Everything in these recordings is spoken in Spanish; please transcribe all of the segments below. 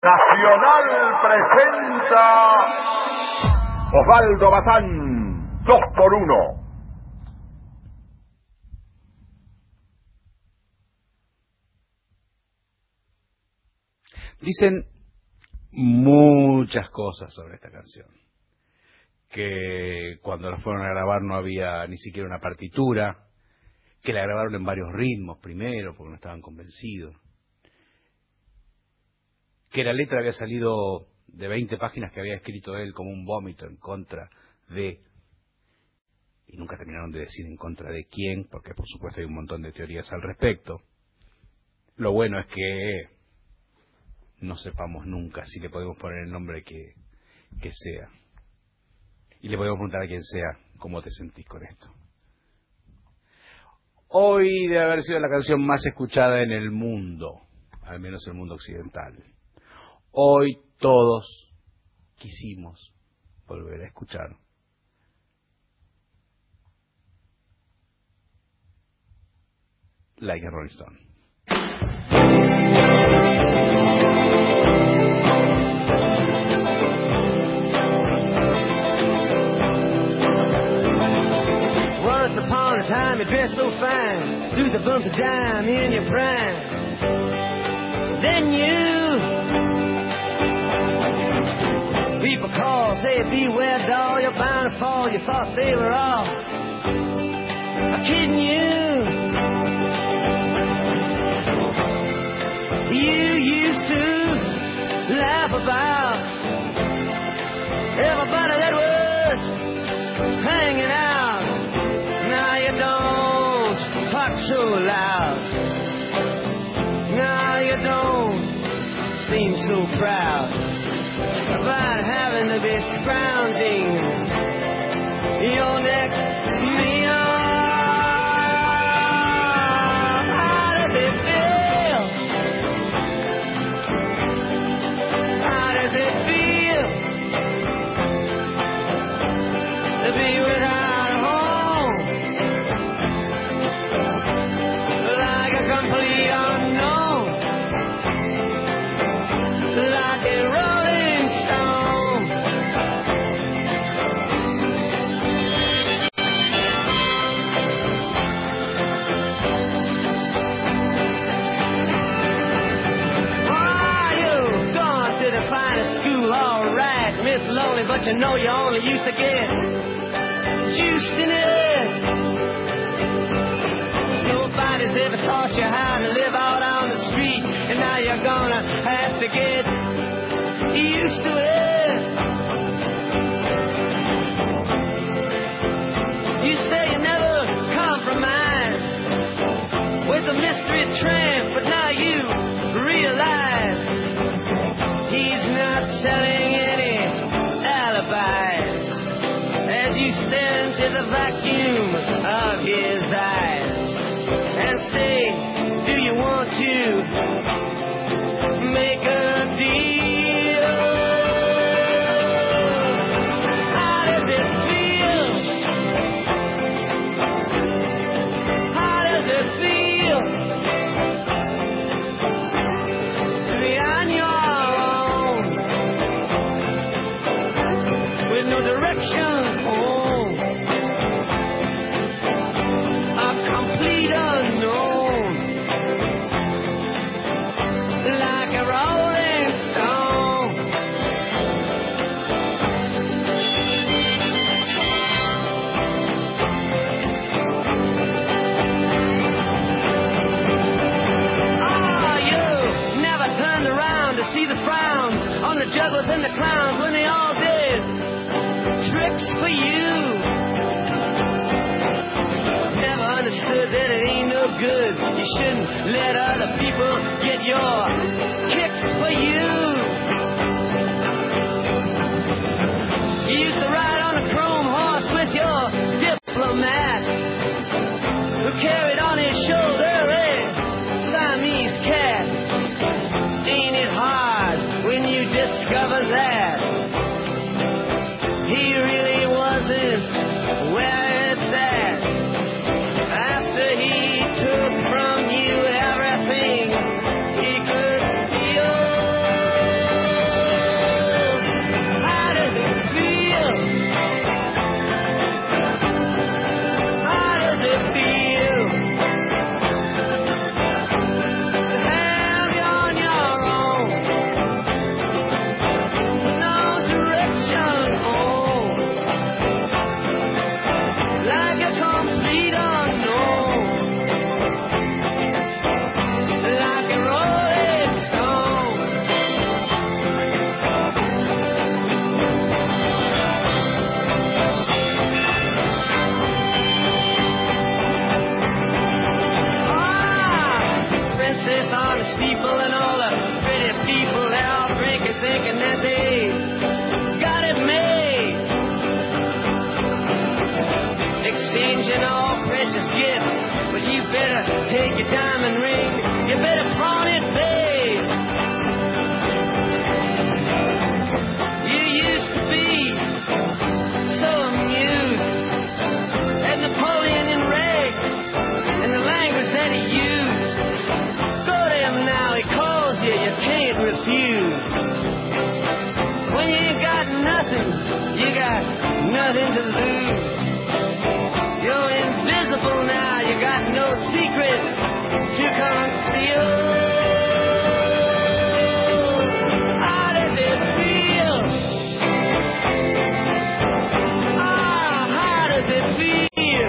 Nacional presenta Osvaldo Bazán, 2x1. Dicen muchas cosas sobre esta canción. Que cuando la fueron a grabar no había ni siquiera una partitura, que la grabaron en varios ritmos primero porque no estaban convencidos, que la letra había salido de 20 páginas que había escrito él como un vómito en contra de, y nunca terminaron de decir en contra de quién, porque por supuesto hay un montón de teorías al respecto. Lo bueno es que no sepamos nunca si le podemos poner el nombre que sea. Y le podemos preguntar a quien sea, ¿cómo te sentís con esto? Hoy debe haber sido la canción más escuchada en el mundo, al menos el mundo occidental. Hoy todos quisimos volver a escuchar Like a Rolling Stone. Once upon a time you dressed so fine, threw the bumps of dime in your prime. Then people call, say beware doll, you're bound to fall. You thought they were all kidding you. You used to laugh about everybody that was hanging out. Now you don't talk so loud. Now you don't seem so proud about having to be scrounging your next meal. How does it feel? How does it feel to be without a home? Like a complete unknown, like a rolling stone. Oh, you've gone to the finest school, all right, Miss Lonely, but you know you only used to get juiced in it. Nobody's ever taught you how to live out on the street, and now you're gonna have to get used to it. You say you never compromise with a mystery tramp, but now you realize he's not selling any alibis as you stare into the vacuum of his eyes and say, do you want to make a deal? How does it feel? How does it feel to be on your own with no direction home? A complete unknown, like a rolling stone. Oh, you never turned around to see the frowns on the jugglers and the clowns when they all did tricks for you. Never understood that it ain't no good. You shouldn't let other people get your kicks for you. You used to ride on a chrome horse with your diplomat, who carried on his shoulder a Siamese cat. Ain't it hard when you discover that he really wasn't where it's at? After he took from you everything he could feel. thinking that they got it made. Exchanging all precious gifts, but you better take your diamond ring, you better pawn it, babe. You used to be so amused at Napoleon and Ray and the language that he used. Go to him now, he calls you, you can't refuse. When you ain't got nothing, you got nothing to lose. You're invisible now, you got no secrets to conceal. How does it feel? Ah, how does it feel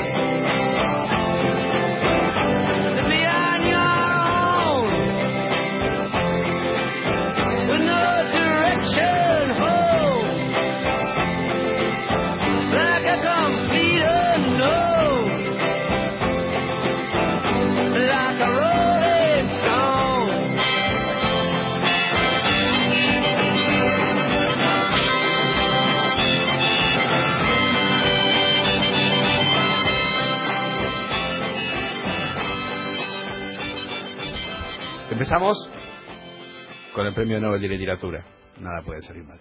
to be on your own with no direction home, like a complete unknown, like a rolling stone? Empezamos con el Premio Nobel de Literatura. Nada puede salir mal.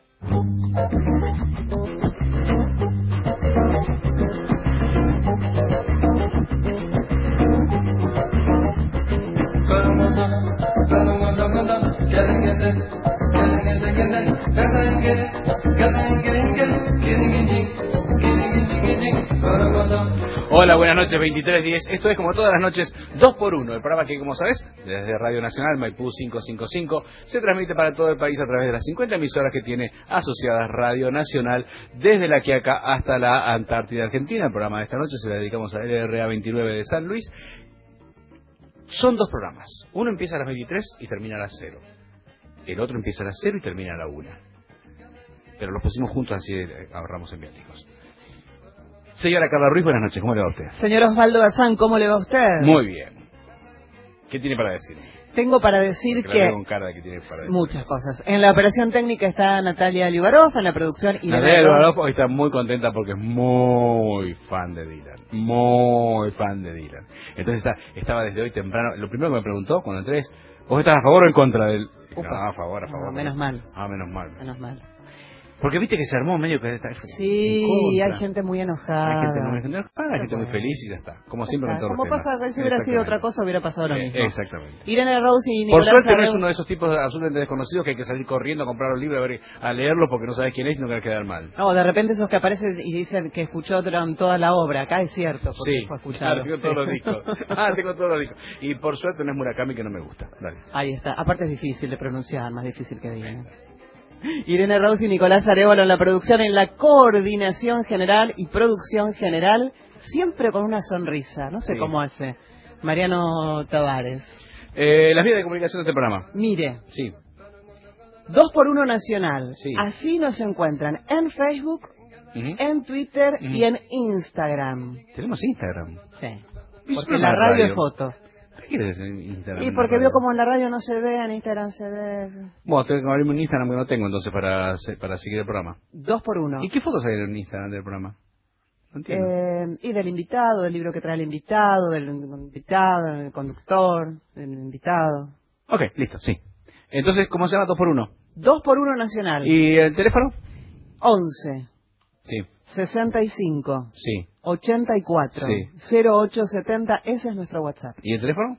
Hola, buenas noches, 23:10. Esto es como todas las noches 2x1, el programa que, como sabes, desde Radio Nacional Maipú 555 se transmite para todo el país a través de las 50 emisoras que tiene asociadas Radio Nacional, desde La Quiaca hasta la Antártida Argentina. El programa de esta noche se lo dedicamos a LRA 29 de San Luis. Son dos programas. Uno empieza a las 23 y termina a las 0. El otro empieza a las 0 y termina a la 1. Pero los pusimos juntos, así ahorramos en viáticos. Señora Carla Ruiz, buenas noches. ¿Cómo le va a usted? Señor Osvaldo Bazán, ¿cómo le va a usted? Muy bien. ¿Qué tiene para decir? Tengo para decir que con cara de que tiene para decir muchas cosas. En la operación técnica está Natalia Liubarov, en la producción Natalia Liubarov hoy está muy contenta porque es muy fan de Dylan. Muy fan de Dylan. Entonces estaba desde hoy temprano. Lo primero que me preguntó cuando entré es: ¿vos estás a favor o en contra del...? No, a favor. No, menos mal. Menos mal. Menos mal. Porque viste que se armó medio que está sí, hay gente muy enojada. Hay gente muy enojada, hay gente muy feliz y ya está. Como siempre en todos los temas. Como pasa, si hubiera sido otra cosa hubiera pasado lo mismo. Exactamente. Irene Rose y Nicolás Por suerte Arreu... no es uno de esos tipos absolutamente desconocidos que hay que salir corriendo a comprar un libro a leerlo porque no sabes quién es y no quieres quedar mal. No, de repente esos que aparecen y dicen que escuchó toda la obra. Acá es cierto. Sí, claro, tengo todos los discos. Tengo todos los discos. Y por suerte no es Murakami, que no me gusta. Dale. Ahí está. Aparte es difícil de pronunciar, más difícil que digan. Irene Rose y Nicolás Arevalo en la producción, en la coordinación general y producción general, siempre con una sonrisa, no sé cómo hace, Mariano Tavares. Las vías de comunicación de este programa. Mire, sí. 2x1 Nacional, sí. Así nos encuentran en Facebook, en Twitter y en Instagram. ¿Tenemos Instagram? Sí, porque la radio es foto. ¿Qué quieres en Instagram? Y porque veo como en la radio no se ve, en Instagram se ve. Bueno, tengo que abrirme un Instagram que no tengo entonces para seguir el programa. 2x1. ¿Y qué fotos hay en Instagram del programa? No entiendo. Y del invitado, del libro que trae el invitado, del conductor, del invitado. Ok, listo, sí. Entonces, ¿cómo se llama 2x1? 2x1 Nacional. ¿Y el teléfono? 11. Sí. 65. Sí. 84. Sí. 0870, ese es nuestro WhatsApp. ¿Y el teléfono?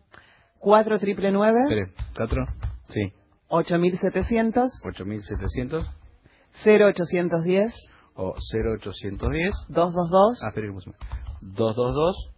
4999. 4. Sí. 8700. 8700. 0810. O 0810. 222. Espera que puse. 222.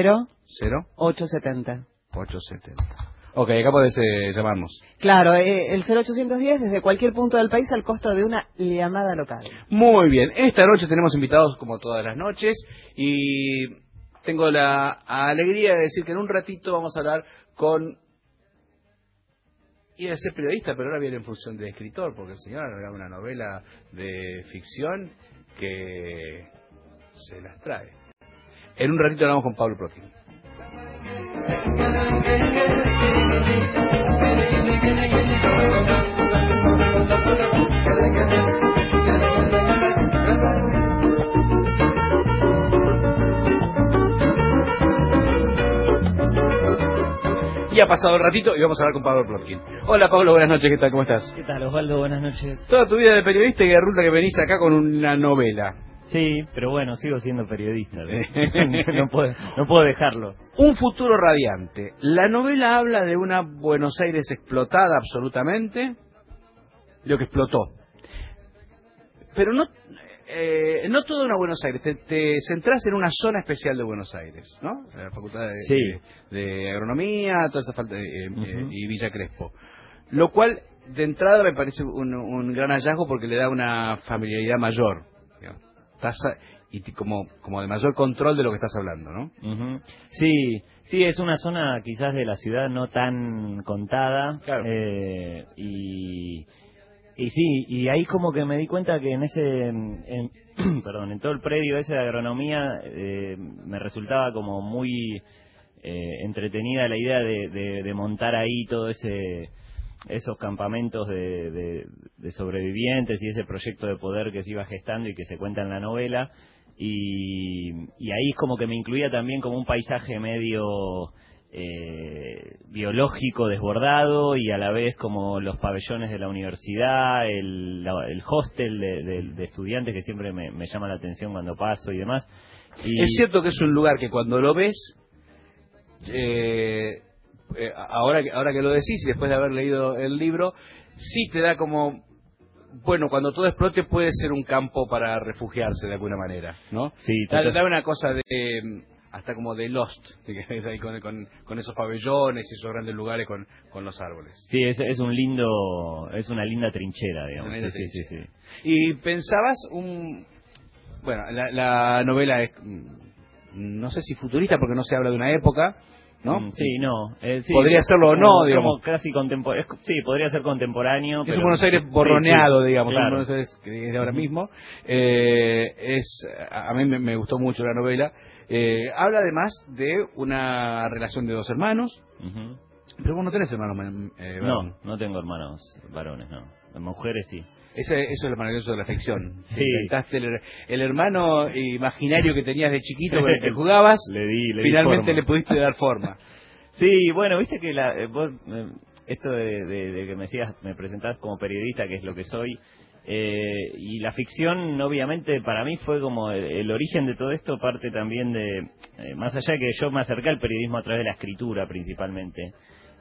0870. 870. Ok, acá podés llamarnos. Claro, el 0810 desde cualquier punto del país al costo de una llamada local. Muy bien, esta noche tenemos invitados como todas las noches y tengo la alegría de decir que en un ratito vamos a hablar con... Iba a ser periodista, pero ahora viene en función de escritor, porque el señor ha una novela de ficción que se las trae. En un ratito hablamos con Pablo Proti. pasado el ratito y vamos a hablar con Pablo Plotkin. Hola Pablo, buenas noches, ¿qué tal? ¿Cómo estás? ¿Qué tal, Osvaldo? Buenas noches. Toda tu vida de periodista y resulta que venís acá con una novela. Sí, pero bueno, sigo siendo periodista. No puedo dejarlo. Un futuro radiante. La novela habla de una Buenos Aires explotada absolutamente, lo que explotó. Pero no toda una Buenos Aires, te centrás en una zona especial de Buenos Aires, ¿no? La Facultad de Agronomía, toda esa falta y Villa Crespo. Lo cual, de entrada, me parece un gran hallazgo porque le da una familiaridad mayor, digamos. Y como de mayor control de lo que estás hablando, ¿no? Sí, es una zona quizás de la ciudad no tan contada. Claro. Y sí, y ahí como que me di cuenta que en todo el predio ese de agronomía me resultaba como muy entretenida la idea de montar ahí todo esos campamentos de sobrevivientes y ese proyecto de poder que se iba gestando y que se cuenta en la novela. Y ahí es como que me incluía también como un paisaje medio biológico desbordado y a la vez como los pabellones de la universidad, el hostel de estudiantes que siempre me llama la atención cuando paso y demás. Y... Es cierto que es un lugar que cuando lo ves, ahora que lo decís y después de haber leído el libro, sí te da como... Bueno, cuando todo explote puede ser un campo para refugiarse de alguna manera, ¿no? Sí, da una cosa de... hasta como de Lost, si querés, ahí con esos pabellones y esos grandes lugares con los árboles. Sí, es una linda trinchera, digamos. Sí. Y pensabas bueno, la novela es, no sé si futurista porque no se habla de una época, ¿no? Sí, no. Sí, podría serlo o no, digamos. Como casi contemporáneo. Sí, podría ser contemporáneo. Es un Buenos Aires borroneado, digamos, claro. Un Buenos Aires que es de ahora mismo. A mí me gustó mucho la novela. Habla además de una relación de dos hermanos. Pero vos no tenés hermanos varones. No tengo hermanos varones, no. Las mujeres sí. Eso es lo maravilloso de la ficción. Sí. Inventaste el hermano imaginario que tenías de chiquito con el que jugabas. Finalmente le pudiste dar forma. Sí, bueno, viste que vos, esto de que me presentás como periodista, que es lo que soy, y la ficción obviamente para mí fue como el origen de todo esto, parte también de, más allá de que yo me acerqué al periodismo a través de la escritura principalmente,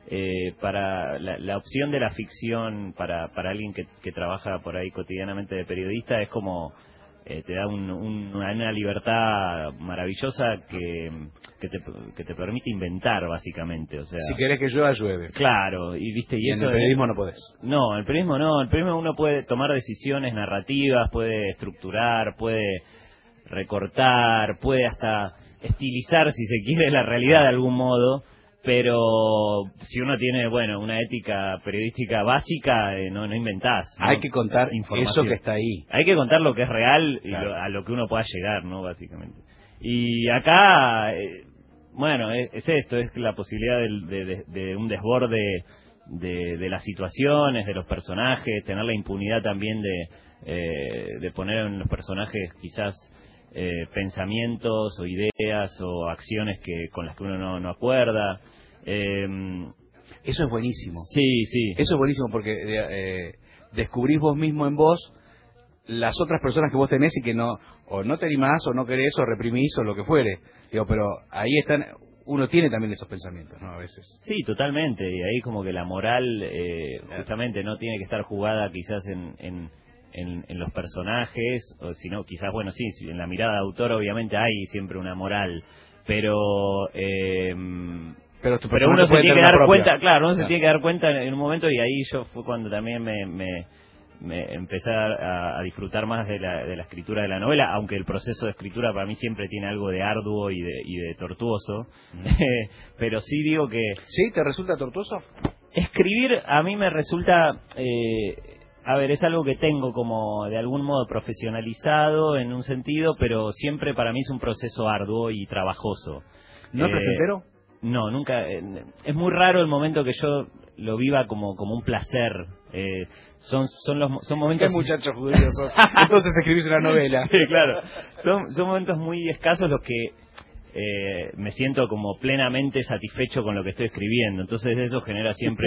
para la opción de la ficción para alguien que trabaja por ahí cotidianamente de periodista es como te da una libertad maravillosa que te permite inventar básicamente, o sea, si querés que llueve. Claro, y en el periodismo no podés. No, el periodismo no, el periodismo uno puede tomar decisiones narrativas, puede estructurar, puede recortar, puede hasta estilizar si se quiere la realidad de algún modo. Pero si uno tiene, una ética periodística básica, no inventás, ¿no? Hay que contar eso que está ahí. Hay que contar lo que es real y claro. a lo que uno pueda llegar, ¿no? Básicamente. Y acá, es esto, es la posibilidad de un desborde de las situaciones, de los personajes, tener la impunidad también de poner en los personajes quizás pensamientos o ideas o acciones con las que uno no acuerda. Eso es buenísimo. Sí. Eso es buenísimo porque descubrís vos mismo en vos las otras personas que vos tenés y que no te animás o no querés o reprimís o lo que fuere. Pero ahí están, uno tiene también esos pensamientos, ¿no? A veces. Sí, totalmente. Y ahí como que la moral justamente no tiene que estar jugada quizás en los personajes, o si no, quizás, en la mirada de autor obviamente hay siempre una moral, pero uno se tiene que dar cuenta, uno se tiene que dar cuenta en un momento, y ahí fue cuando también me empecé a disfrutar más de la escritura de la novela, aunque el proceso de escritura para mí siempre tiene algo de arduo y de tortuoso, pero sí digo que... ¿Sí? ¿Te resulta tortuoso? Escribir a mí me resulta... es algo que tengo como de algún modo profesionalizado en un sentido, pero siempre para mí es un proceso arduo y trabajojo. ¿No es placentero? No, nunca. Es muy raro el momento que yo lo viva como un placer. Son momentos... ¿Qué muchacho judío sos? Entonces escribís una novela. Sí, claro. Son momentos muy escasos los que me siento como plenamente satisfecho con lo que estoy escribiendo. Entonces eso genera siempre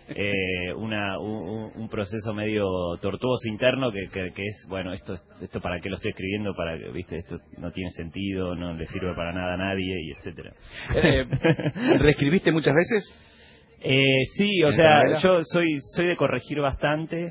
un proceso medio tortuoso interno que es, bueno, esto para qué lo estoy escribiendo, viste, esto no tiene sentido, no le sirve para nada a nadie, y etcétera. ¿Reescribiste muchas veces? Sí, o sea, yo soy de corregir bastante.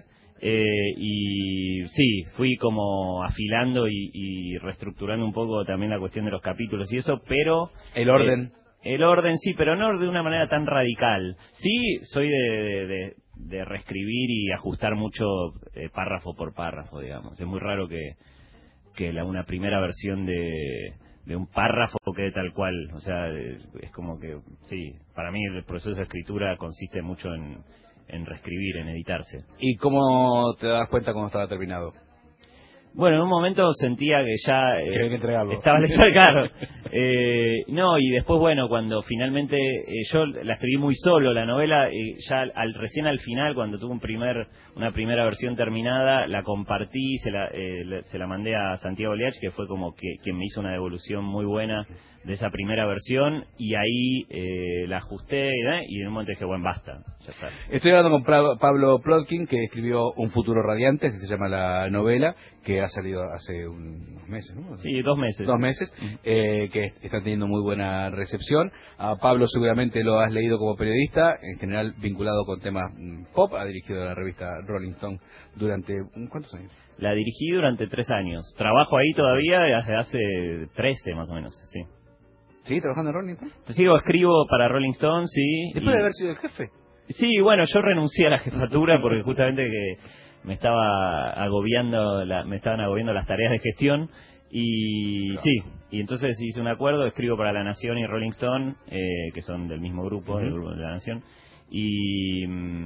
Y sí, fui como afilando y reestructurando un poco también la cuestión de los capítulos y eso, pero... ¿El orden? El orden sí, pero no de una manera tan radical. Sí, soy de reescribir y ajustar mucho párrafo por párrafo, digamos. Es muy raro que una primera versión de un párrafo quede tal cual. O sea, es como que, sí, para mí el proceso de escritura consiste mucho en reescribir, en editarse. ¿Y cómo te das cuenta cuando estaba terminado? Bueno, en un momento sentía que ya que había que entregarlo. Estaba claro. No, y después, bueno, cuando finalmente yo la escribí muy solo, la novela, ya recién al final, cuando tuve una primera versión terminada, la compartí, se la mandé a Santiago Liach, que fue como quien me hizo una devolución muy buena de esa primera versión, y ahí la ajusté, y en un momento dije, bueno, basta, ya está. Estoy hablando con Pablo Plotkin, que escribió Un futuro radiante, que se llama la novela, que ha salido hace unos meses, ¿no? Sí, 2 meses. 2 meses, que está teniendo muy buena recepción. A Pablo seguramente lo has leído como periodista, en general vinculado con temas pop, ha dirigido la revista Rolling Stone durante, ¿cuántos años? La dirigí durante 3 años. Trabajo ahí todavía desde hace 13 más o menos, sí. ¿Sí? ¿Trabajando en Rolling Stone? Escribo para Rolling Stone, sí. ¿Después de haber sido el jefe? Sí, bueno, yo renuncié a la jefatura porque justamente que me estaban agobiando las tareas de gestión y sí, y entonces hice un acuerdo, escribo para La Nación y Rolling Stone, que son del mismo grupo, del grupo de La Nación, y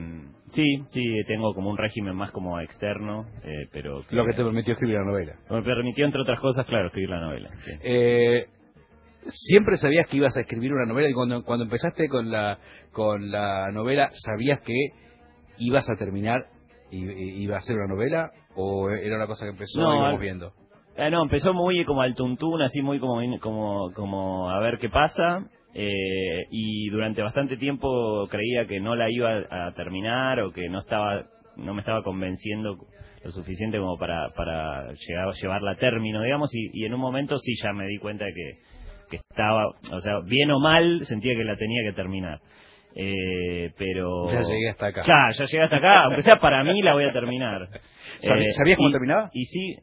sí, tengo como un régimen más como externo, pero... Lo que te permitió escribir la novela. Me permitió, entre otras cosas, claro, escribir la novela. Sí. ¿Siempre sabías que ibas a escribir una novela y cuando empezaste con la novela sabías que ibas a terminar y iba a ser una novela o era una cosa que empezó y íbamos viendo? No, empezó muy como al tuntún, así muy como a ver qué pasa, y durante bastante tiempo creía que no la iba a terminar o que no me estaba convenciendo lo suficiente como para llevarla a término, digamos, y en un momento sí ya me di cuenta de que estaba, o sea, bien o mal, sentía que la tenía que terminar. Pero... Ya llegué hasta acá. Claro, ya llegué hasta acá, aunque sea para mí la voy a terminar. ¿Sabías cómo terminaba? Y sí,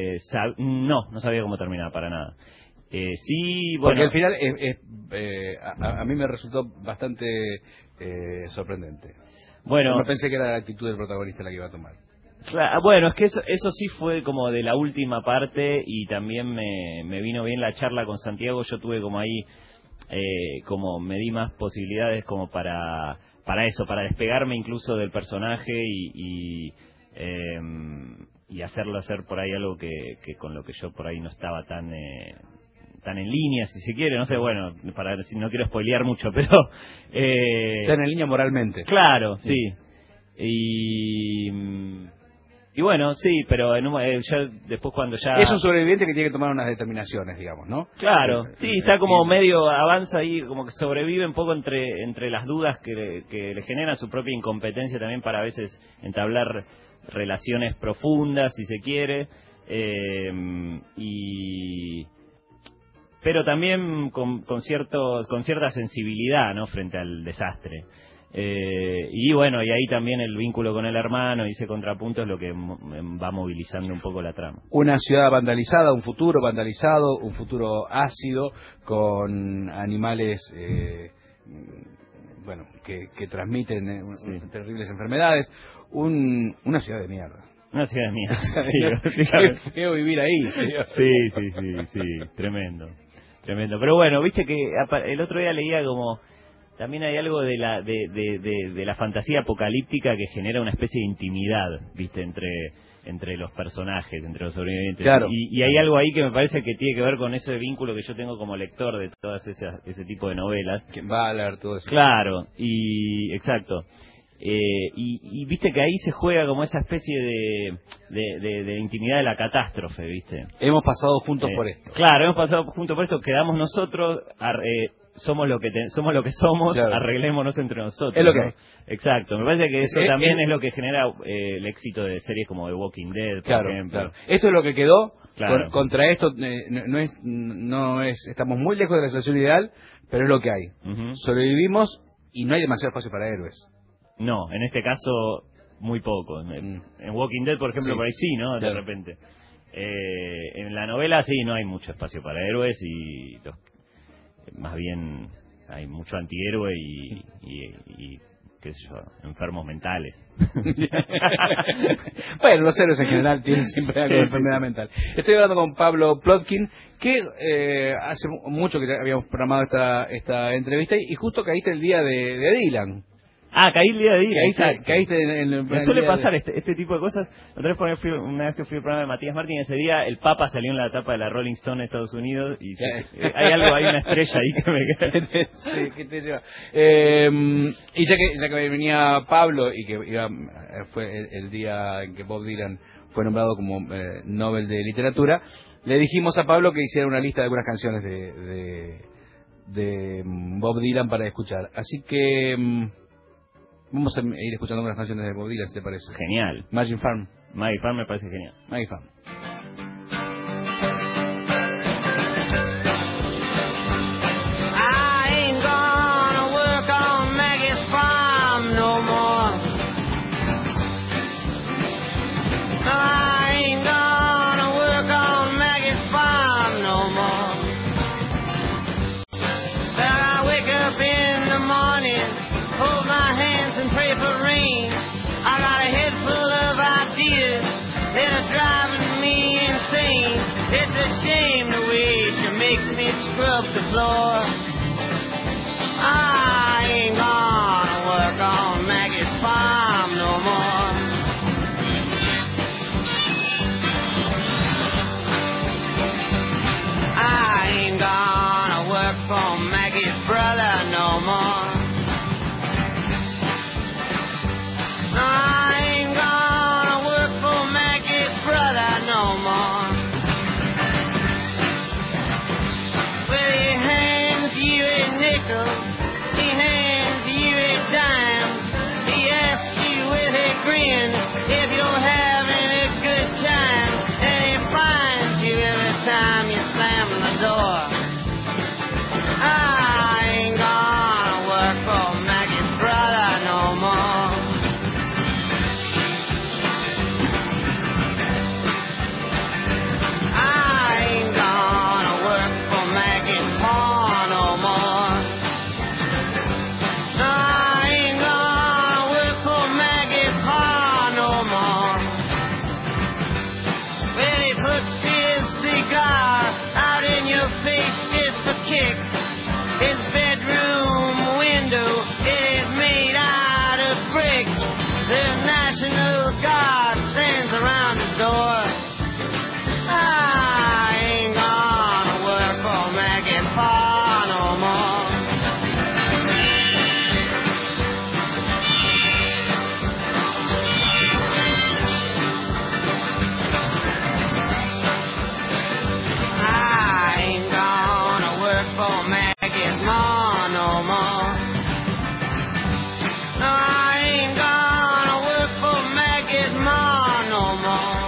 no sabía cómo terminaba, para nada. Sí, porque bueno... al final a mí me resultó bastante sorprendente. Bueno, no pensé que era la actitud del protagonista la que iba a tomar. Claro, bueno, es que eso sí fue como de la última parte y también me vino bien la charla con Santiago. Yo tuve como ahí, como me di más posibilidades como para eso, para despegarme incluso del personaje y hacerlo hacer por ahí algo que con lo que yo por ahí no estaba tan en línea, si se quiere, no sé, bueno, no quiero spoilear mucho, pero... Tan en línea moralmente. Claro, sí. Y bueno, sí, pero ya después cuando ya... Es un sobreviviente que tiene que tomar unas determinaciones, digamos, ¿no? Claro, sí, está como medio, avanza ahí, como que sobrevive un poco entre las dudas que le genera su propia incompetencia también para a veces entablar relaciones profundas, si se quiere, pero también con cierta sensibilidad, ¿no?, frente al desastre. Y bueno, y ahí también el vínculo con el hermano y ese contrapunto es lo que va movilizando un poco la trama. Una ciudad vandalizada, un futuro vandalizado, un futuro ácido, con animales que transmiten terribles enfermedades, una ciudad de mierda. Una ciudad de mierda. Qué feo vivir ahí. Sí, tremendo. Pero bueno, viste que el otro día leía como... También hay algo de la fantasía apocalíptica que genera una especie de intimidad, viste, entre los personajes, entre los sobrevivientes. Claro. Y hay algo ahí que me parece que tiene que ver con ese vínculo que yo tengo como lector de todas ese tipo de novelas. ¿Quién va a leer todo eso? Claro, exacto. y viste que ahí se juega como esa especie de intimidad de la catástrofe, viste. Hemos pasado juntos por esto. Claro, hemos pasado juntos por esto, quedamos nosotros, somos lo que somos, claro. Arreglémonos entre nosotros. Es lo que ¿no? hay. Exacto, me parece que eso también es lo que genera el éxito de series como The Walking Dead, por ejemplo. Claro. Esto es lo que quedó. Claro. Contra esto no es, estamos muy lejos de la situación ideal, pero es lo que hay. Sobrevivimos y no hay demasiado espacio para héroes. No, en este caso muy poco. En Walking Dead, por ejemplo, por ahí sí, ¿no? Claro. De repente. En la novela sí, no hay mucho espacio para héroes y más bien hay mucho antihéroe y qué sé yo, enfermos mentales. Bueno, los héroes en general tienen siempre algo de enfermedad mental. Estoy hablando con Pablo Plotkin, que hace mucho que habíamos programado esta entrevista y justo caíste el día de Dylan. Ah, caí el día de Dylan. Caíste Me suele pasar este tipo de cosas. Otra vez una vez que fui al programa de Matías Martín, ese día el Papa salió en la tapa de la Rolling Stone de Estados Unidos y hay una estrella ahí que me sí, que te lleva. Y ya que venía Pablo y que fue el día en que Bob Dylan fue nombrado como Nobel de Literatura, le dijimos a Pablo que hiciera una lista de algunas canciones de Bob Dylan para escuchar. Así que vamos a ir escuchando algunas canciones de Bob Dylan, si te parece. Genial. Magic Farm. Magic Farm me parece genial. Magic Farm. I ain't gonna work on Maggie's farm no more. No, I ain't gonna work on Maggie's farm no more. Well, I wake up in the morning, hold my hands and pray for rain. I got a head full of ideas that are driving me insane. It's a shame the way she makes me scrub the floor. I ain't gonna work on Maggie's farm no more. I ain't gonna work for Maggie's brother no more. No, I ain't gonna work for Maggie's brother no more. Well, he hands you a nickel, he hands you a dime, he asks you with a grin if you're having a good time, and he finds you every time you slam the door. I ain't gonna work for Maggie's brother no more. His bedroom window is made out of brick. The National Guard stands around his door. I ain't gonna work for Maggie Parr no more. I ain't gonna work for Maggie's ma no more. No, I ain't gonna work for Maggie's ma no more.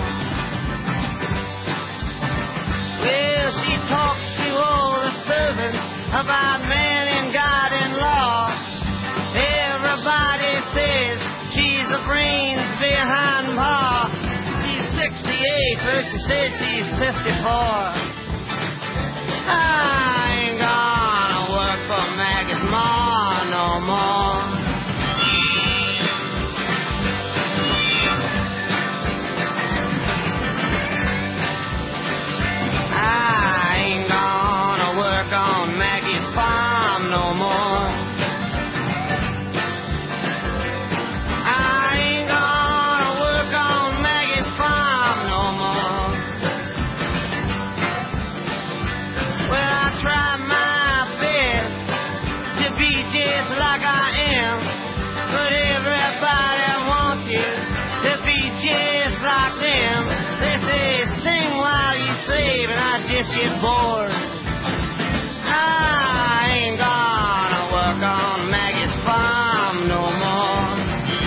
Well, she talks to all the servants about man and God and law. Everybody says she's the brains behind Pa. She's 68, but she says she's 54. I ain't gonna work for Maggie's ma no more. I ain't gonna work on Maggie's farm no more. I ain't gonna work on Maggie's farm no more. just get bored. I ain't gonna work on Maggie's farm no more.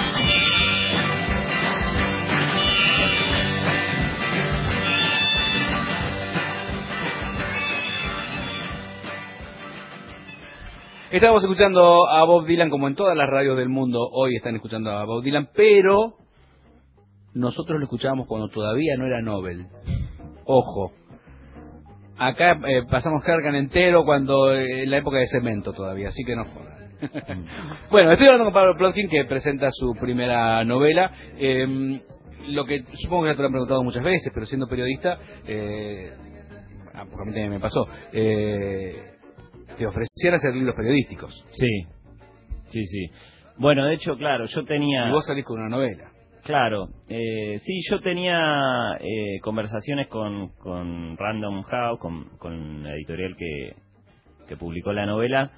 Estamos escuchando a Bob Dylan como en todas las radios del mundo. Hoy están escuchando a Bob Dylan, pero nosotros lo escuchábamos cuando todavía no era Nobel. Ojo. Acá pasamos Kergan entero cuando en la época de Cemento todavía, así que no jodan. Bueno, estoy hablando con Pablo Plotkin, que presenta su primera novela. Lo que supongo que ya te lo han preguntado muchas veces, pero siendo periodista, porque a mí también me pasó, te ofrecían hacer libros periodísticos. Sí, sí, sí. Bueno, de hecho, claro, yo tenía... Y vos salís con una novela. Claro, sí, yo tenía conversaciones con Random House, con la editorial que publicó la novela,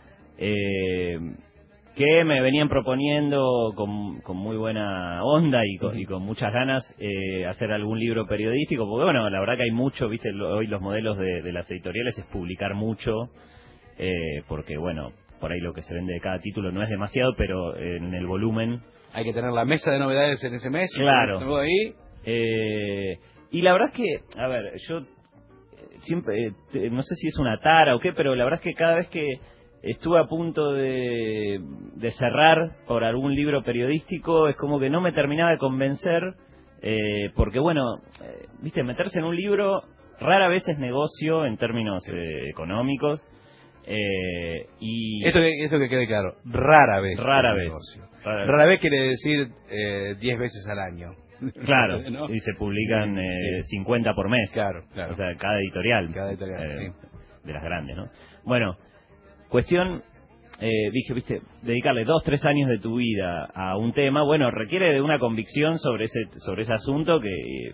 que me venían proponiendo con muy buena onda y con muchas ganas hacer algún libro periodístico, porque bueno, la verdad que hay mucho, viste, hoy los modelos de las editoriales es publicar mucho, porque bueno, por ahí lo que se vende de cada título no es demasiado, pero en el volumen... Hay que tener la mesa de novedades en ese mes. Claro. Tengo ahí. Y la verdad es que, a ver, yo siempre, no sé si es una tara o qué, pero la verdad es que cada vez que estuve a punto de cerrar por algún libro periodístico, es como que no me terminaba de convencer, porque bueno, viste, meterse en un libro rara vez es negocio en términos económicos. Y esto que quede claro, rara vez. Rara vez quiere decir 10 veces al año. Claro, ¿no? Y se publican sí. 50 por mes. Claro. O sea, cada editorial. Sí. De las grandes, ¿no? Bueno, cuestión, dije, viste, dedicarle 2-3 años de tu vida a un tema, bueno, requiere de una convicción sobre ese asunto que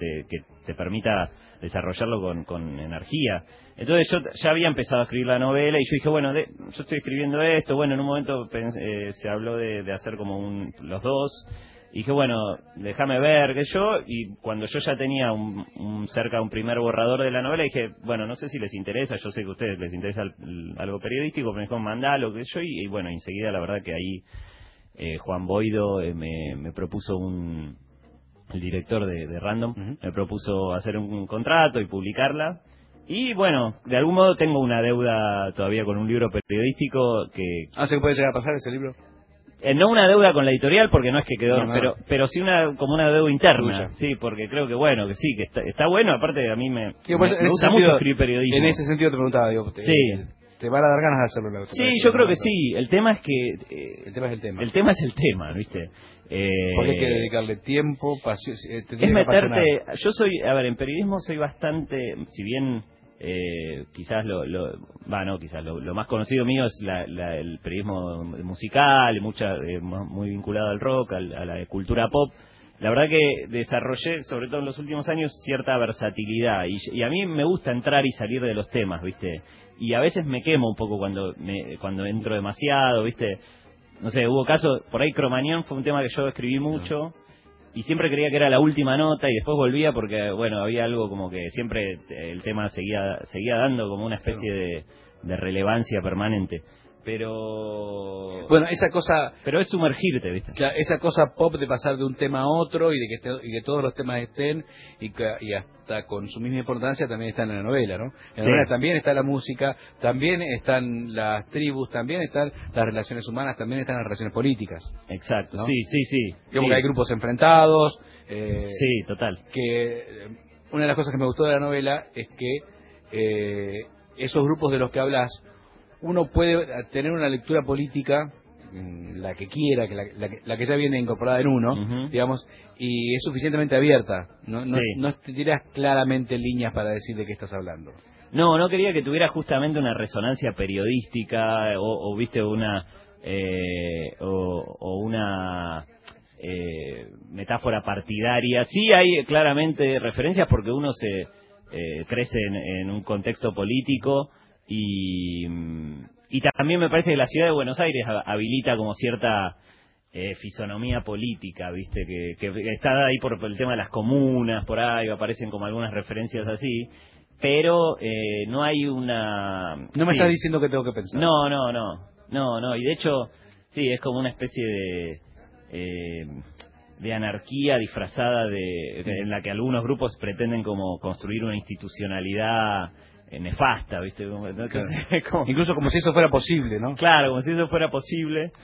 te permita desarrollarlo con energía. Entonces yo ya había empezado a escribir la novela y yo dije, bueno, yo estoy escribiendo esto, bueno, en un momento se habló de hacer como los dos, y dije, bueno, déjame ver que yo, y cuando yo ya tenía cerca de un primer borrador de la novela, dije, bueno, no sé si les interesa, yo sé que a ustedes les interesa algo periodístico, pero me dijo, mandalo, que yo, y bueno, enseguida la verdad que ahí Juan Boido me propuso el director de Random, me propuso hacer un contrato y publicarla. Y bueno, de algún modo tengo una deuda todavía con un libro periodístico que... ¿Se puede llegar a pasar ese libro? No una deuda con la editorial porque no es que quedó, no. pero sí como una deuda interna. Tuya. Sí, porque creo que bueno, que sí, que está bueno, aparte a mí me gusta sentido, mucho escribir periodismo. En ese sentido te preguntaba, digo, te van a dar ganas de hacerlo. Sí, yo creo que sí. El tema es que... el tema es el tema. El tema es el tema, ¿viste? Porque hay que dedicarle tiempo, pasión... es meterte... Yo soy... A ver, en periodismo soy bastante... Si bien... quizás quizás lo más conocido mío es el periodismo musical, muy vinculado al rock, a la cultura pop. La verdad que desarrollé, sobre todo en los últimos años, cierta versatilidad y a mí me gusta entrar y salir de los temas, ¿viste? Y a veces me quemo un poco cuando entro demasiado, ¿viste? No sé, hubo casos, por ahí Cromañón fue un tema que yo escribí mucho. Y siempre creía que era la última nota y después volvía porque, bueno, había algo como que siempre el tema seguía dando como una especie de relevancia permanente. Pero... Bueno, esa cosa... Pero es sumergirte, ¿viste? Esa cosa pop de pasar de un tema a otro y de que todos los temas estén y hasta con su misma importancia también está en la novela, ¿no? En la novela también está la música, también están las tribus, también están las relaciones humanas, también están las relaciones políticas. Exacto, ¿no? Sí. Digamos que hay grupos enfrentados. Sí, total. Que una de las cosas que me gustó de la novela es que esos grupos de los que hablas, uno puede tener una lectura política, la que quiera, la que ya viene incorporada en uno, digamos, y es suficientemente abierta. No te tiras claramente líneas para decir de qué estás hablando. No quería que tuviera justamente una resonancia periodística o viste, una una metáfora partidaria. Sí hay claramente referencias porque uno se crece en un contexto político. Y también me parece que la ciudad de Buenos Aires habilita como cierta fisonomía política, viste, que está ahí por el tema de las comunas, por ahí aparecen como algunas referencias así, pero no hay una... No me estás diciendo que tengo que pensar. No, y de hecho, sí, es como una especie de anarquía disfrazada en la que algunos grupos pretenden como construir una institucionalidad nefasta, ¿viste? Entonces, claro. Incluso como si eso fuera posible, ¿no? Claro, como si eso fuera posible.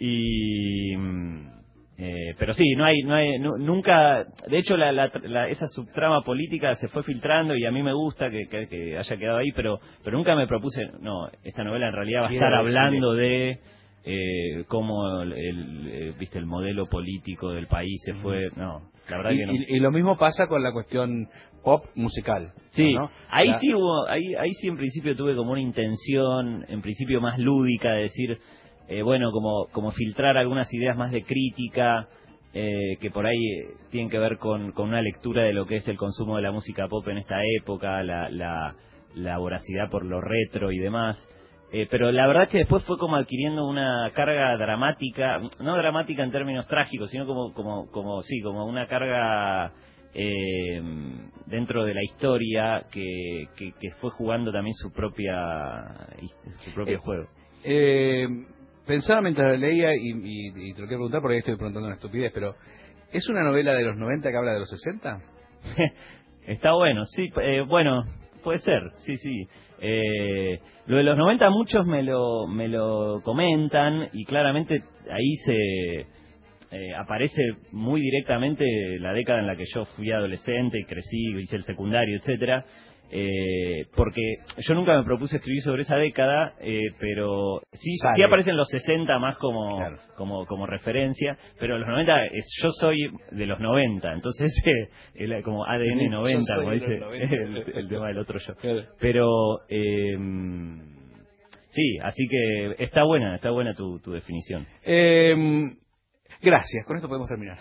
Pero sí, nunca, de hecho esa subtrama política se fue filtrando y a mí me gusta que haya quedado ahí, pero nunca me propuse, no, esta novela en realidad va a estar hablando de cómo viste, el modelo político del país se fue, no, la verdad que no. Y lo mismo pasa con la cuestión pop musical. Sí, ¿no? ahí sí en principio tuve como una intención, en principio más lúdica, de decir, bueno, como filtrar algunas ideas más de crítica, que por ahí tienen que ver con una lectura de lo que es el consumo de la música pop en esta época, la voracidad por lo retro y demás. Pero la verdad es que después fue como adquiriendo una carga dramática, no dramática en términos trágicos, sino como una carga dentro de la historia que fue jugando también su propio juego. Pensaba mientras leía y te lo quiero preguntar porque ahí estoy preguntando una estupidez, pero ¿es una novela de los 90 que habla de los 60? Está bueno, sí, bueno, puede ser, sí. Lo de los 90 muchos me lo comentan y claramente ahí aparece muy directamente la década en la que yo fui adolescente y crecí, hice el secundario, etcétera. Porque yo nunca me propuse escribir sobre esa década, pero sí aparecen los 60 más como referencia, pero los 90 yo soy de los 90, entonces como ADN 90, como dice el tema del otro yo. Claro. Pero sí, así que está buena tu definición. Gracias, con esto podemos terminar.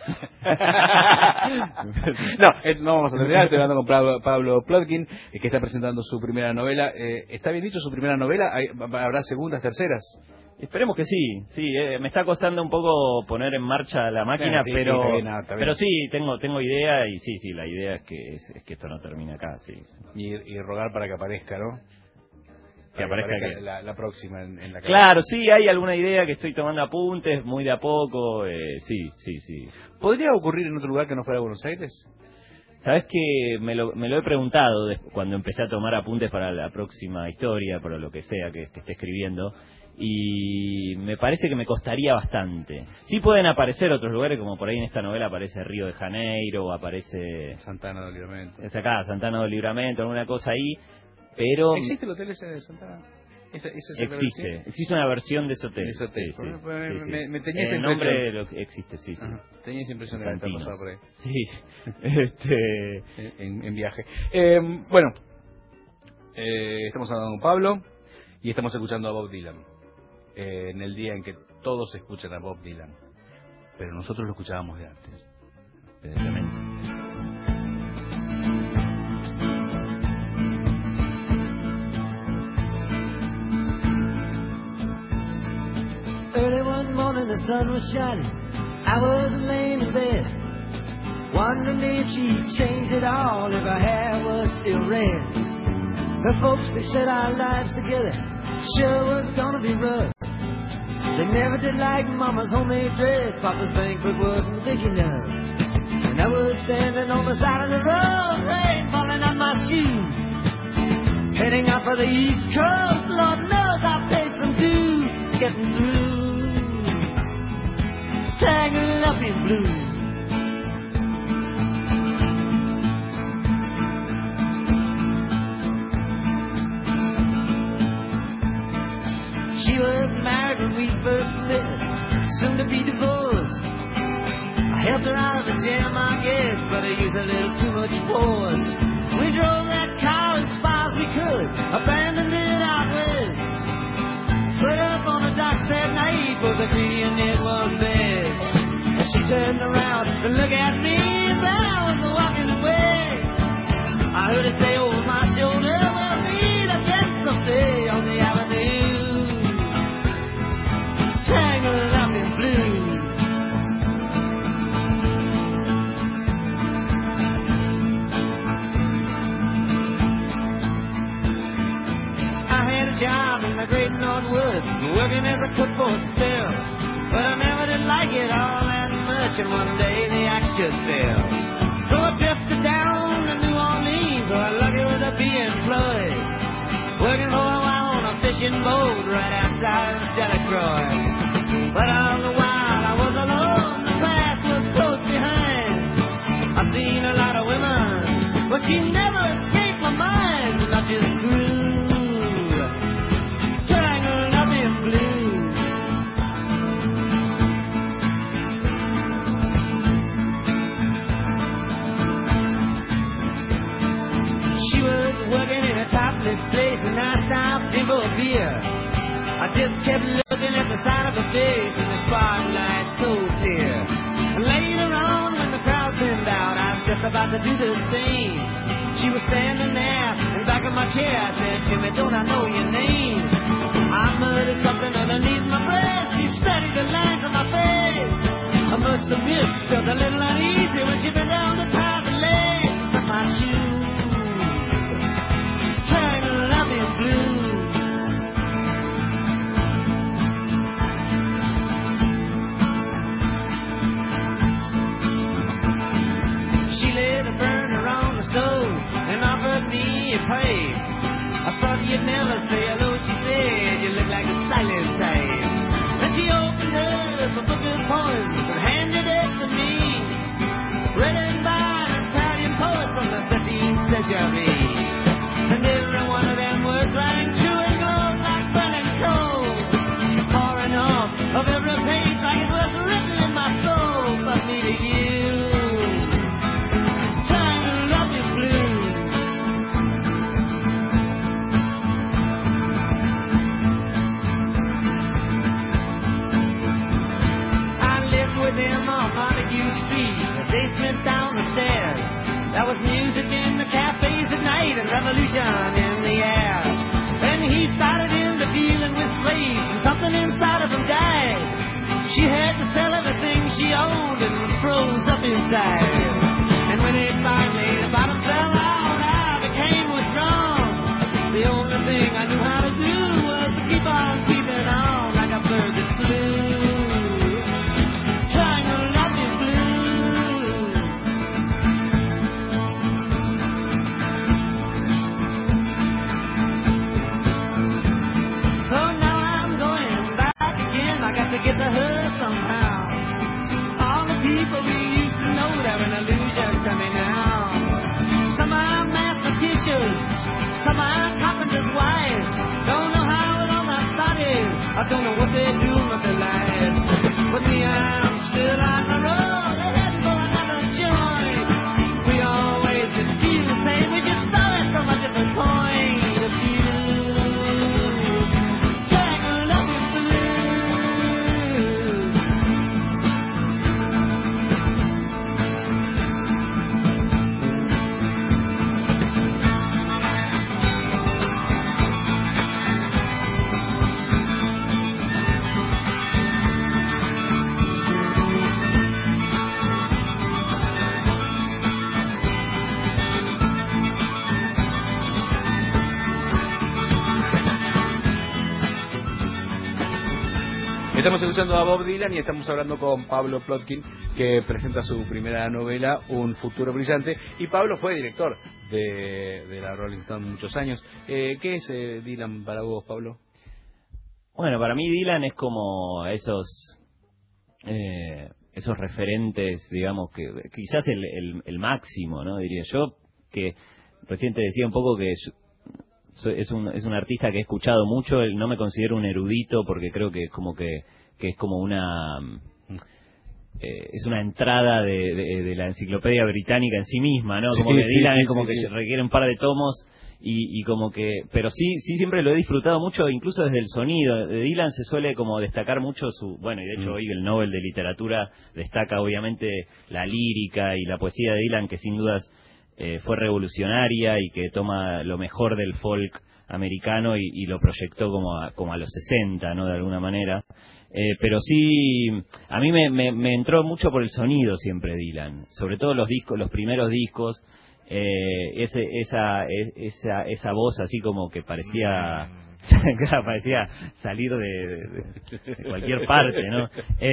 No vamos a terminar. Estoy hablando con Pablo Plotkin, que está presentando su primera novela. ¿Está bien dicho su primera novela? ¿Habrá segundas, terceras? Esperemos que sí. Me está costando un poco poner en marcha la máquina, sí, pero está bien. Pero sí, tengo idea y sí, la idea es que esto no termine acá, sí. Y rogar para que aparezca, ¿no? Que aparezca la próxima en la cabeza. Claro, sí, hay alguna idea que estoy tomando apuntes muy de a poco, sí. ¿Podría ocurrir en otro lugar que no fuera Buenos Aires? Sabes que me lo he preguntado cuando empecé a tomar apuntes para la próxima historia, para lo que sea que esté escribiendo, y me parece que me costaría bastante. Sí pueden aparecer otros lugares, como por ahí en esta novela aparece Río de Janeiro, aparece Santana do Livramento. Es acá, Santana do Livramento, alguna cosa ahí. Pero ¿existe el hotel ese de Santana? Existe una versión de ese hotel. Sí. Me tenía esa impresión. El nombre existe, sí. Tenía esa impresión de haber pasado por ahí. Sí. En viaje. Bueno, estamos hablando con Pablo y estamos escuchando a Bob Dylan. En el día en que todos escuchan a Bob Dylan. Pero nosotros lo escuchábamos de antes. Desde cemento. 1 morning the sun was shining, I was laying in bed, wondering if she'd changed at all, if her hair was still red. Her folks, they said our lives together sure was gonna be rough. They never did like Mama's homemade dress, Papa's banquet wasn't big enough. And I was standing on the side of the road, rain falling on my shoes, heading out for the East Coast. Lord knows I paid some dues getting through, tangled up in blue. She was married when we first met, soon to be divorced. I helped her out of a jam, I guess, but I used a little too much force. We drove that car as far as we could, abandoned it out west. Split up on the docks that night, both agreeing it was best. And she turned around to look at me as I was walking away. I heard her say over my shoulder, we'll meet again someday on the avenue, tangled up in blue. working as a cook for a spell. But I never did like it all that much, and one day the axe just fell. So I drifted down to New Orleans, where lucky was to be employed, working for a while on a fishing boat right outside of Delacroix. But all the while I was alone, the past was close behind. I've seen a lot of women, but she never escaped my mind, and I just grew, tangled up in blue. She was working in a topless place, and I stopped in for a beer. I just kept looking at the side of her face, and the spotlight so clear. Later on, when the crowd thinned out, I was just about to do the same. She was standing there in the back of my chair. I said, Jimmy, don't I know your name? I muttered something underneath my breath. She studied the lines on my face. I must admit, felt a little uneasy when she bent down to tie the legs of my shoes, tangled up in blue. And offered me a praise. I thought you'd never say hello, she said. You look like a silent type. Then she opened up a book of poems and handed it to me, written by an Italian poet from the 13th century. And every one of them words rang true and glowed like burning coal, pouring off of every page like it was written in my soul. From me to you, basement down the stairs. There was music in the cafes at night and revolution in the air. Then he started into dealing with slaves, and something inside of him died. She had to sell everything she owned and froze up inside. And when it finally the bottom fell out, I became withdrawn. The only thing I knew how to do was to keep on keeping on like a bird that flew. To get to her somehow. All the people we used to know, they're an illusion to me now. Some are mathematicians, some are carpenters' wives. Don't know how it all got started, I don't know what they do with their lives. But me, I'm still on the road, heading for another joint. We always did feel the same, we just saw it from a different point of view. Estamos escuchando a Bob Dylan y estamos hablando con Pablo Plotkin, que presenta su primera novela, Un futuro brillante. Y Pablo fue director de la Rolling Stone muchos años. ¿Qué es Dylan para vos, Pablo? Bueno, para mí Dylan es como esos referentes, digamos, que quizás el máximo, ¿no? Diría yo, que recién te decía un poco que es un artista que he escuchado mucho. No me considero un erudito porque creo que es como una es una entrada de la enciclopedia británica en sí misma, ¿no? Como que Dylan es como que requiere un par de tomos y como que, pero sí siempre lo he disfrutado mucho, incluso desde el sonido. De Dylan se suele como destacar mucho bueno, y de hecho hoy el Nobel de Literatura destaca obviamente la lírica y la poesía de Dylan, que sin dudas fue revolucionaria y que toma lo mejor del folk americano y lo proyectó como a los 60, ¿no? De alguna manera. Pero sí, a mí me entró mucho por el sonido siempre Dylan, sobre todo los primeros discos, esa voz así como que parecía parecía salir de cualquier parte, ¿no?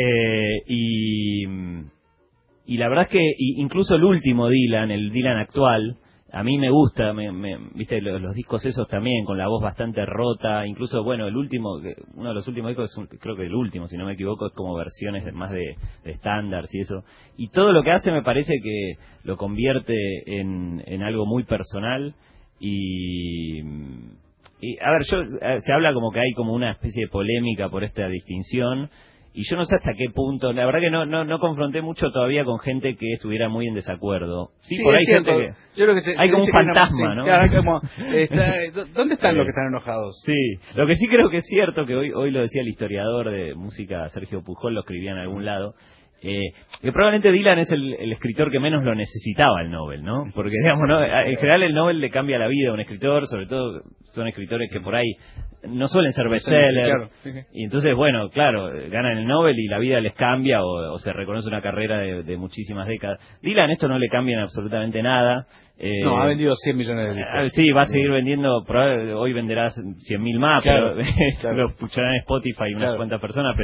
Y la verdad es que incluso el último Dylan, el Dylan actual, a mí me gusta, viste, los discos esos también, con la voz bastante rota, incluso, bueno, uno de los últimos discos, creo que el último, si no me equivoco, es como versiones más de estándares y eso. Y todo lo que hace me parece que lo convierte en algo muy personal y a ver, se habla como que hay como una especie de polémica por esta distinción. Y yo no sé hasta qué punto, la verdad que no confronté mucho todavía con gente que estuviera muy en desacuerdo. Sí, por ahí gente que... Yo creo que hay como un fantasma, ¿no? Claro, ¿dónde están los que están enojados? Sí, lo que sí creo que es cierto, que hoy lo decía el historiador de música Sergio Pujol, lo escribía en algún lado, que probablemente Dylan es el escritor que menos lo necesitaba el Nobel, ¿no? Porque, digamos, ¿no? En general el Nobel le cambia la vida a un escritor, sobre todo son escritores que por ahí no suelen ser bestsellers, claro, sí. Y entonces, bueno, claro, ganan el Nobel y la vida les cambia o se reconoce una carrera de muchísimas décadas. Dylan esto no le cambia en absolutamente nada. No, ha vendido 100 millones de discos. Sí, va a seguir vendiendo, probablemente hoy venderá 100.000 más, claro, pero lo escucharán en Spotify unas claro. cuantas personas,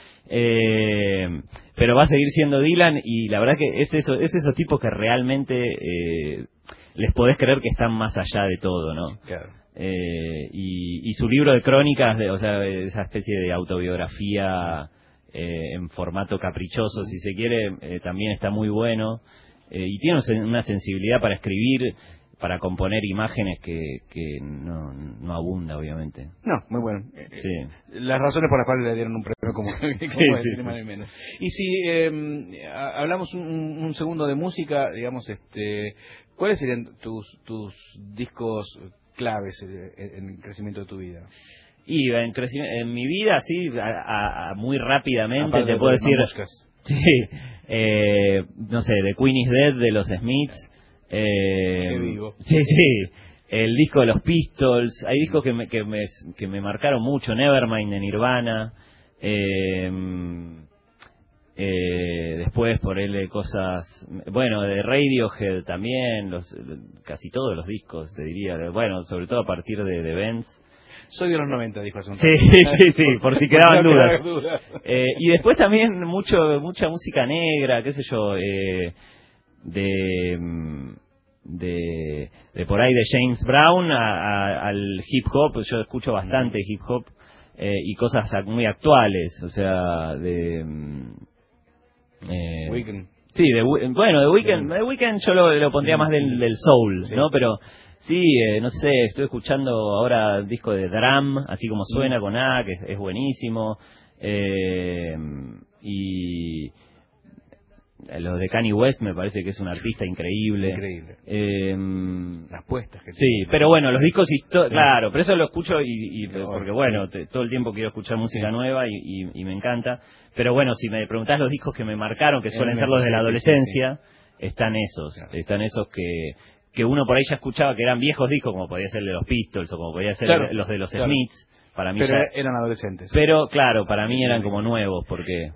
pero va a seguir siendo Dylan y la verdad que es esos tipos que realmente les podés creer que están más allá de todo, ¿no? Claro. Y su libro de crónicas, o sea, esa especie de autobiografía en formato caprichoso, si se quiere, también está muy bueno y tiene una sensibilidad para escribir, para componer imágenes que no abunda, obviamente. No, muy bueno. Sí. Las razones por las cuales le dieron un premio como decir más ni menos. Y si hablamos un segundo de música, digamos, ¿cuáles serían tus discos claves en el crecimiento de tu vida? Y en mi vida, sí, muy rápidamente, aparte te puedo decir... Sí, no sé, The Queen is Dead de los Smiths. Qué vivo. Sí, el disco de los Pistols. Hay discos que me marcaron mucho. Nevermind de Nirvana. Después por él cosas, bueno, de Radiohead también, casi todos los discos, te diría. Bueno, sobre todo a partir de Vents. Soy de los 90, dijo hace un Sí, por si quedaban dudas. Y después también mucha música negra, qué sé yo, de por ahí de James Brown al hip hop. Yo escucho bastante hip hop y cosas muy actuales, o sea, de Weekend. Sí, The Weeknd yo lo pondría más del soul, sí. ¿No? Pero sí, no sé, estoy escuchando ahora el disco de Drum, así como suena, con A, que es buenísimo. Y los de Kanye West me parece que es un artista increíble. Las puestas que sí, tiene. Pero bueno, los discos claro, pero eso lo escucho porque bueno, todo el tiempo quiero escuchar música nueva y me encanta. Pero bueno, si me preguntás los discos que me marcaron, que suelen ser los de la adolescencia, están esos que uno por ahí ya escuchaba que eran viejos discos, como podía ser el de los Pistols o como podía ser los de los Smiths. Para mí pero eran adolescentes. Pero claro, para mí eran como nuevos, porque...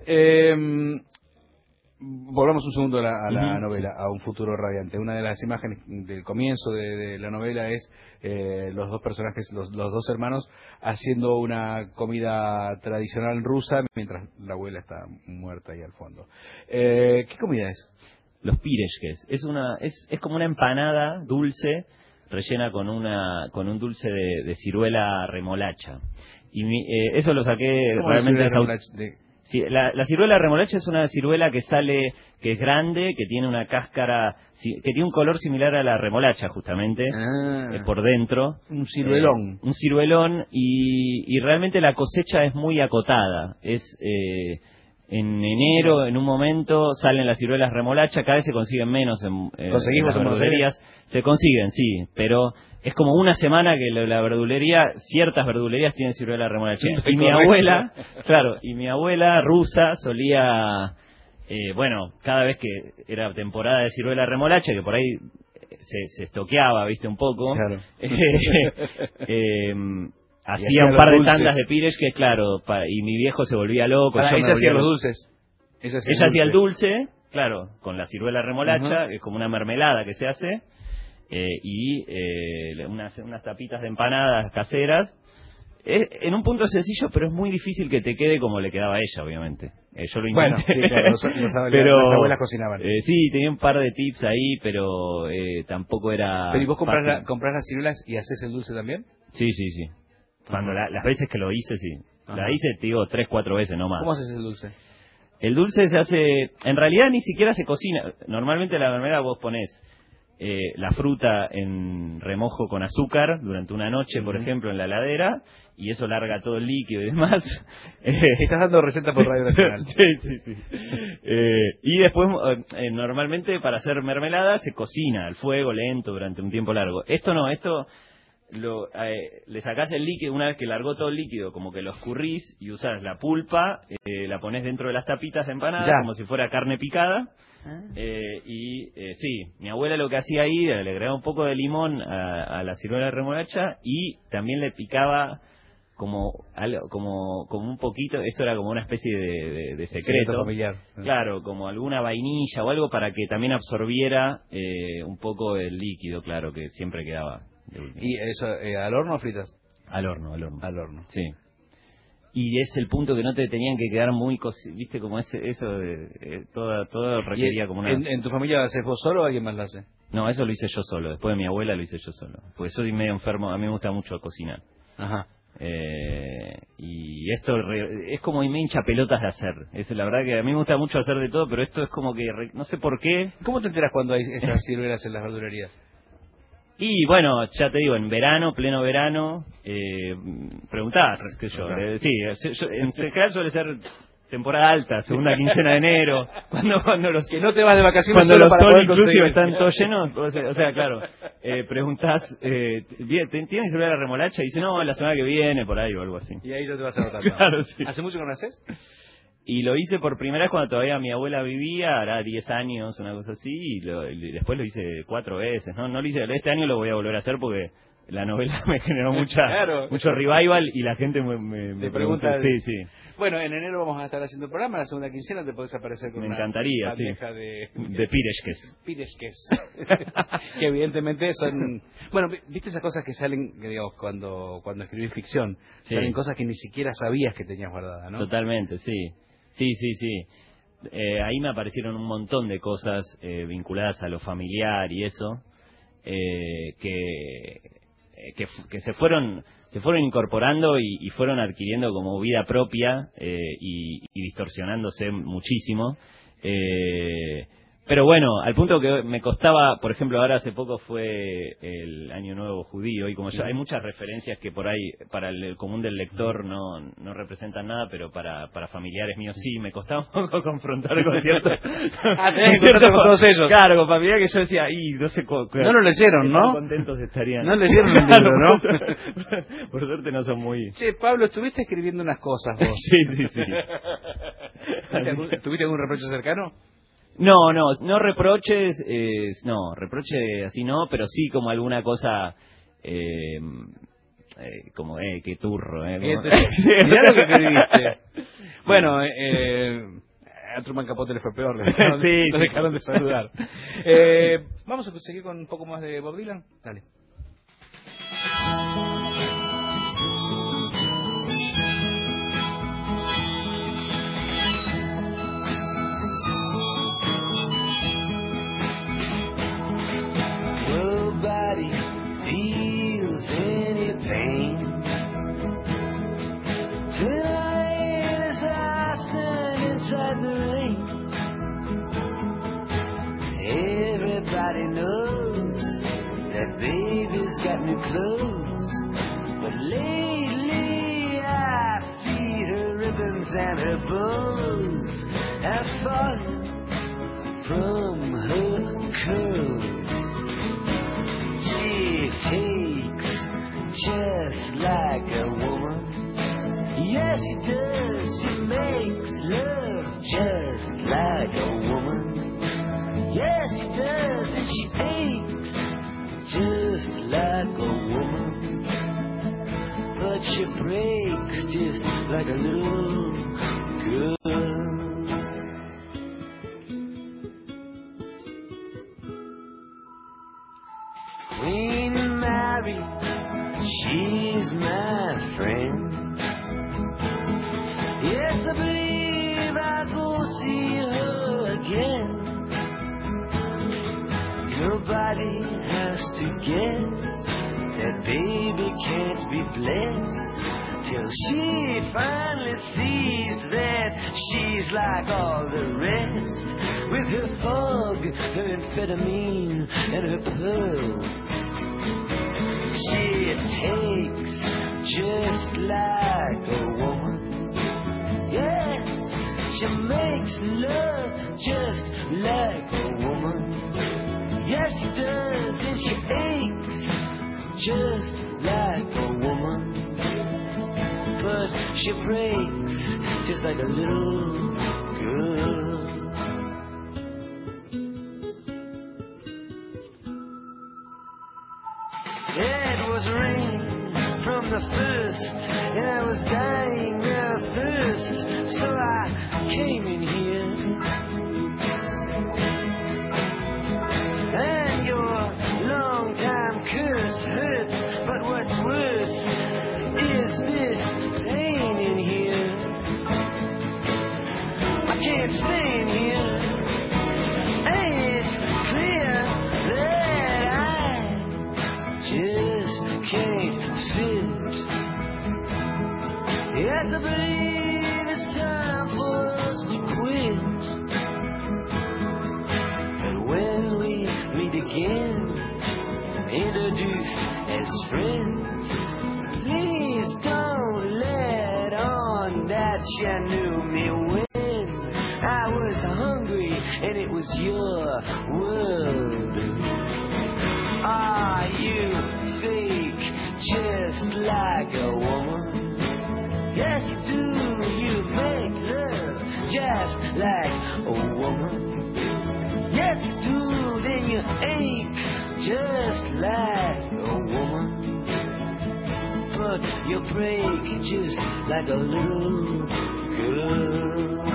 Volvamos un segundo a la novela, a Un futuro radiante. Una de las imágenes del comienzo de la novela es los dos personajes, los dos hermanos, haciendo una comida tradicional rusa mientras la abuela está muerta ahí al fondo. ¿Qué comida es? Los pireshkes. Es como una empanada dulce rellena con un dulce de ciruela remolacha. Y eso lo saqué realmente sí, la ciruela remolacha es una ciruela que es grande, que tiene una cáscara, que tiene un color similar a la remolacha justamente, por dentro. Un ciruelón. Un ciruelón y realmente la cosecha es muy acotada. En enero, en un momento, salen las ciruelas remolacha, cada vez se consiguen menos en las verdulerías. Se consiguen, sí, pero es como una semana que ciertas verdulerías tienen ciruela remolacha. Y mi abuela rusa solía, cada vez que era temporada de ciruela remolacha, que por ahí se estoqueaba, viste, un poco. Claro. Hacía un par de tandas de Pires que, claro, y mi viejo se volvía loco. Ella hacía los dulces. Ella hacía el dulce, claro, con la ciruela remolacha, que es como una mermelada que se hace, y unas tapitas de empanadas caseras. En un punto sencillo, pero es muy difícil que te quede como le quedaba a ella, obviamente. Yo lo intenté. Bueno, sí, claro, pero las abuelas cocinaban. Sí, tenía un par de tips ahí, pero tampoco era. ¿Pero y vos comprás fácil. las ciruelas y haces el dulce también? Sí. Cuando las veces que lo hice, sí. La hice, te digo, 3-4 veces, no más. ¿Cómo haces el dulce? El dulce se hace, en realidad ni siquiera se cocina. Normalmente la mermelada vos ponés la fruta en remojo con azúcar durante una noche, por ejemplo, en la heladera, y eso larga todo el líquido y demás. Estás dando receta por Radio Nacional. Sí. Y después, normalmente para hacer mermelada se cocina al fuego lento durante un tiempo largo. Esto no, le sacás el líquido, una vez que largó todo el líquido, como que lo escurrís y usás la pulpa, la ponés dentro de las tapitas de empanada, como si fuera carne picada. Sí, mi abuela lo que hacía ahí, le agregaba un poco de limón a la ciruela remolacha y también le picaba como un poquito, esto era como una especie de secreto familiar. Claro, como alguna vainilla o algo para que también absorbiera un poco el líquido, claro, que siempre quedaba. ¿Y eso al horno o fritas? Al horno. Al horno. Sí. Y es el punto que no te tenían que quedar muy viste, como eso de todo requería como una. ¿En tu familia lo haces vos solo o alguien más lo hace? No, eso lo hice yo solo. Después de mi abuela lo hice yo solo. Porque soy medio enfermo, a mí me gusta mucho cocinar. Ajá. Y esto es como me hincha pelotas de hacer. La verdad que a mí me gusta mucho hacer de todo, pero esto es como que no sé por qué. ¿Cómo te enteras cuando hay estas ciruelas en las verdulerías? Y bueno, ya te digo, en verano, pleno verano, preguntás, qué sé yo. En general suele ser temporada alta, segunda quincena de enero, cuando los que no te vas de vacaciones cuando solo los para sol poder inclusive conseguir. están todos llenos, o sea, claro, preguntás, ¿tienes celular la remolacha? Y dice, no, la semana que viene, por ahí o algo así. Y ahí ya te vas a notar. Claro, sí. ¿Hace mucho que no haces? Y lo hice por primera vez cuando todavía mi abuela vivía, hará 10 años, una cosa así, y después lo hice 4 veces, ¿no? No lo hice, este año lo voy a volver a hacer porque la novela me generó mucho revival y la gente me pregunta. Sí. Bueno, en enero vamos a estar haciendo el programa, la segunda quincena te podés aparecer con me una encantaría, bandeja sí. de Pireshkes. Que evidentemente son... Bueno, viste esas cosas que salen, que digamos, cuando escribís ficción, salen cosas que ni siquiera sabías que tenías guardadas, ¿no? Totalmente, sí. Sí. Ahí me aparecieron un montón de cosas vinculadas a lo familiar y eso, que se fueron incorporando y fueron adquiriendo como vida propia y distorsionándose muchísimo. Pero bueno, al punto que me costaba, por ejemplo, ahora hace poco fue el Año Nuevo Judío y como ya hay muchas referencias que por ahí para el común del lector no representan nada, pero para familiares míos sí, me costaba un poco confrontar con ciertos... tenés que encontrarte con todos ellos. Claro, con familiares que yo decía, no sé... No lo leyeron, ¿no? Contentos estarían. No leyeron el libro, ¿no? Por suerte no son muy... Che, Pablo, estuviste escribiendo unas cosas vos. Sí. ¿Tuviste algún reproche cercano? No reproches, reproche así no, pero sí como alguna cosa, como, qué turro, Mirá lo que escribiste. Bueno, a Truman Capote le fue peor, le dejaron de saludar. Vamos a seguir con un poco más de Bob Dylan, dale. Nobody feels any pain tonight as I stand inside the rain. Everybody knows that baby's got new clothes, but lately I see her ribbons and her bows have fallen from her curls. She takes just like a woman. Yes, she does. She makes love just like a woman. Yes, she does. And she aches like a woman, but she breaks just like a little girl. Queen Mary, she's my friend. Yes, I believe I'll go see her again. Nobody has to guess that baby can't be blessed till she finally sees that she's like all the rest, with her hug, her amphetamine, and her pearls. She takes just like a woman. Yes, she makes love just like a woman. Yes, she does, and she aches just like a woman. But she breaks just like a little girl. It was rain from the first, and I was dying of thirst, so I came in here. And your long-time curse hurts, but what's worse is this pain in here. I can't stay in here, and it's clear that I just can't fit. Yes, I believe it's time for us to quit. And when we meet again, introduced as friends, please don't let on that you knew me when I was hungry and it was your world. Ah, you fake just like a woman. Yes, you do, you make love just like a woman. Yes, you do, then you ache just like a woman. But you break just like a little girl.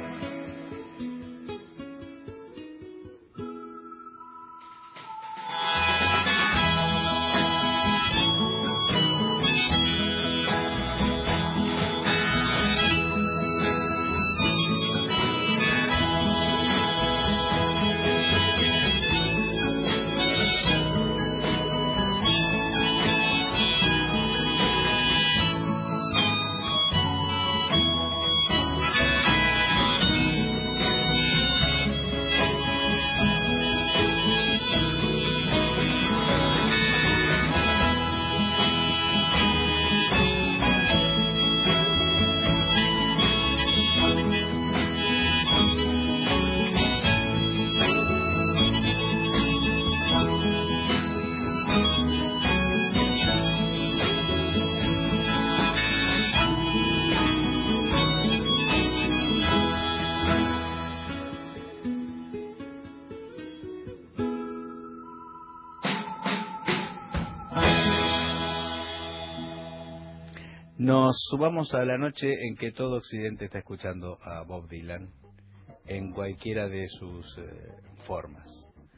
Nos sumamos a la noche en que todo Occidente está escuchando a Bob Dylan en cualquiera de sus formas.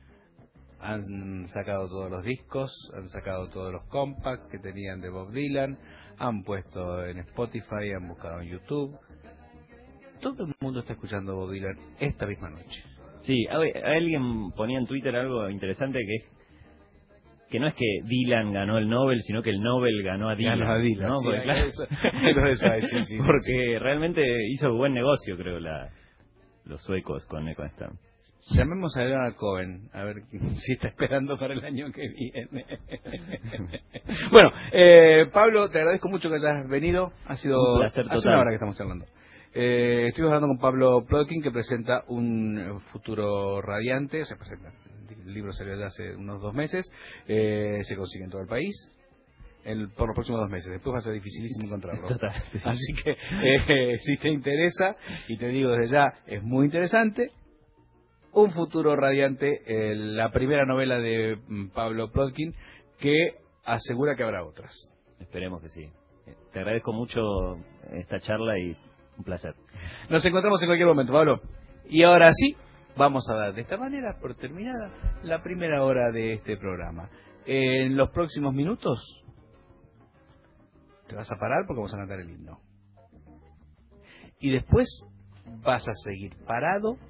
Han sacado todos los discos, han sacado todos los compacts que tenían de Bob Dylan, han puesto en Spotify, han buscado en YouTube. Todo el mundo está escuchando a Bob Dylan esta misma noche. Sí, alguien ponía en Twitter algo interesante que no es que Dylan ganó el Nobel, sino que el Nobel ganó a Dylan. Ganó a Dylan, ¿no? sí, Porque, claro, sí, porque realmente hizo buen negocio, creo, los suecos con esta. Llamemos a Leonard Cohen, a ver si está esperando para el año que viene. Bueno, Pablo, te agradezco mucho que hayas venido. Ha sido un placer total. Hace una hora que estamos charlando. Estoy hablando con Pablo Plotkin, que presenta un futuro radiante. Se presenta. El libro salió ya hace unos 2 meses. Se consigue en todo el país. Por los próximos 2 meses. Después va a ser dificilísimo encontrarlo. Total, sí. Así que si te interesa, y te digo desde ya, es muy interesante. Un futuro radiante, la primera novela de Pablo Plotkin, que asegura que habrá otras. Esperemos que sí. Te agradezco mucho esta charla y un placer. Nos encontramos en cualquier momento, Pablo. Y ahora sí, vamos a dar de esta manera por terminada la primera hora de este programa. En los próximos minutos te vas a parar porque vamos a cantar el himno. Y después vas a seguir parado